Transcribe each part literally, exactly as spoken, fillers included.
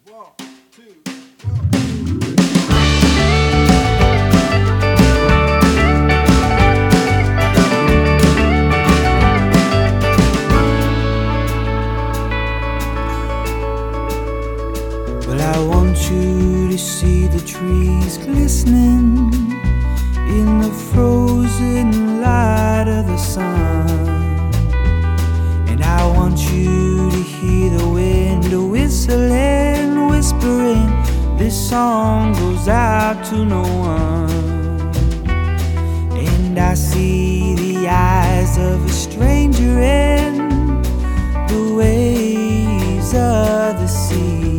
Well, I want you to see the trees glistening in the frozen light of the sun. And I want you to hear the wind whistling, whispering, this song goes out to no one. And I see the eyes of a stranger in the waves of the sea.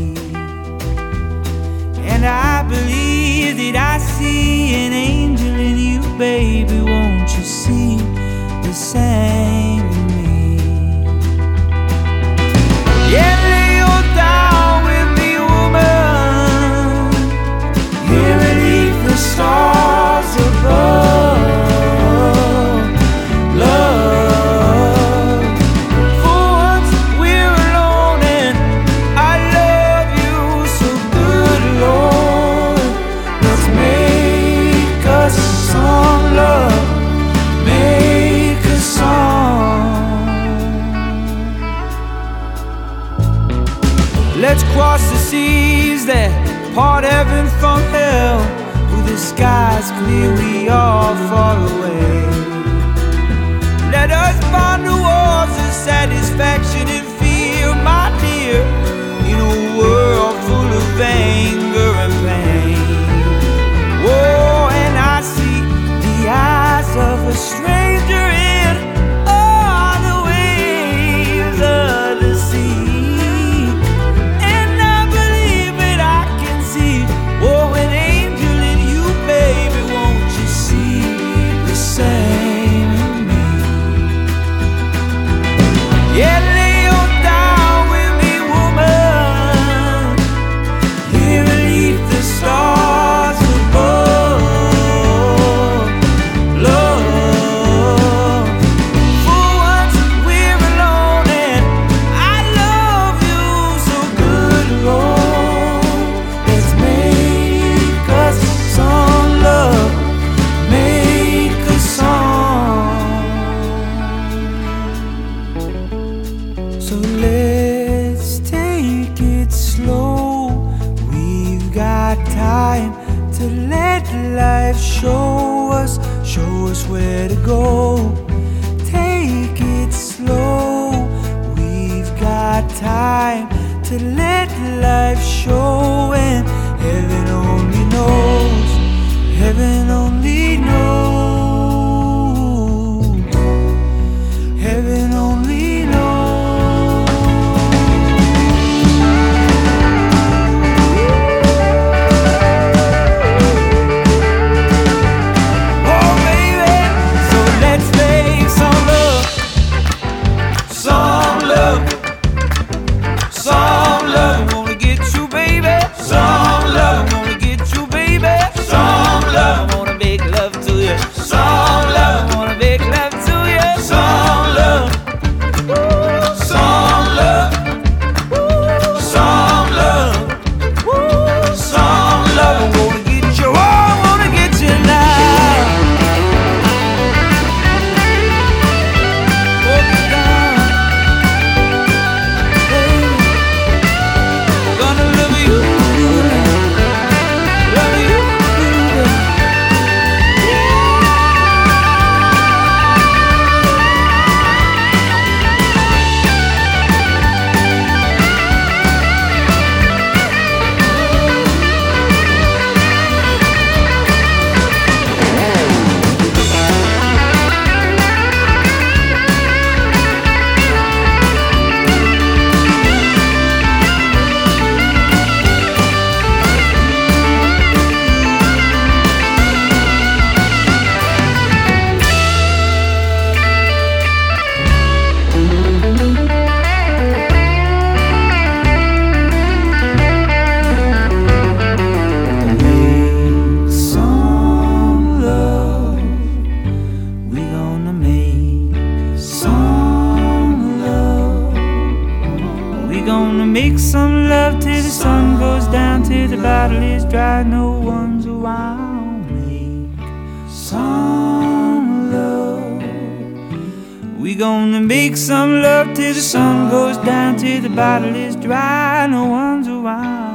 And I believe that I see an angel in you, baby. Won't you see the same in me? Yeah, lay your down with me, woman, here beneath the stars above. Love, for once we're alone, and I love you so good, Lord. Let's make a song, love, make a song. Let's cross the seas that part heaven from hell. With the skies clear, we are far away. Let us find the wars of satisfaction and fear, my dear, in a world full of anger and pain. Oh, and I see the eyes of a stranger in all the waves of the sea. And I believe that I can see, oh, an angel in you, baby. Won't you see the same in me? Yeah, lay your down with me, woman, here beneath the stars above. Love, for once we're alone, and I love you so good, Lord. Let's make a song, love, make a song. So let's take it slow. We've got time to let life show us, show us where to go. Take it slow. We've got time to let life show, and heaven only knows, heaven only knows, heaven only knows. Oh, baby, so let's make some love, some love, some love. I wanna get you, baby. Some love, I wanna get you, baby. Some love, I wanna make love the bottle is dry, no one's around. Make some love. We gonna make some love till the sun goes down, till the bottle is dry, no one's around.